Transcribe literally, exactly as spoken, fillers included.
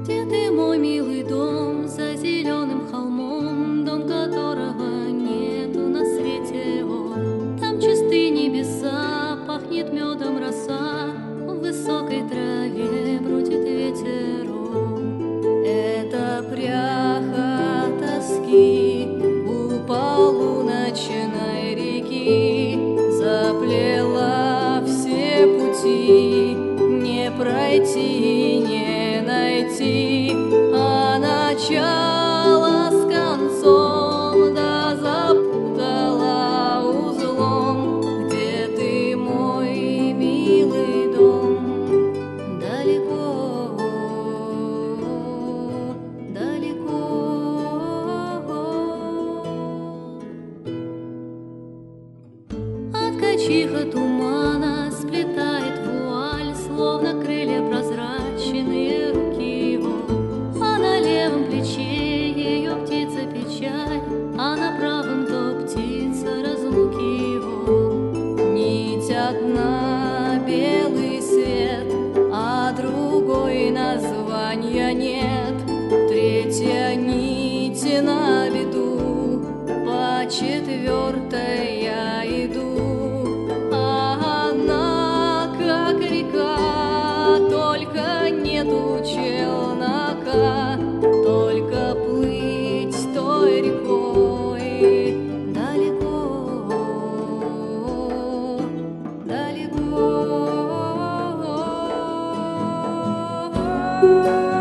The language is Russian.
Где ты, мой милый дом, за зеленым холмом, дом которого нету на свете его? Там чистые небеса, пахнет медом роса, в высокой траве бродит ветерок. Это пряха тоски у полуночной реки заплела все пути, не пройти, не найти, а начало с концом да запутала узлом. Где ты, мой милый дом? Далеко, далеко. От ткачиха тумана сплетает вуаль, словно крылья прозрачные руки его. А на левом плече ее птица печаль, а на правом то птица разлуки его. Нить одна — белый свет, а другой названия нет. Третья нить на виду, по четвертой я иду. А она как река, только нету челнока, только плыть той рекой далеко, далеко.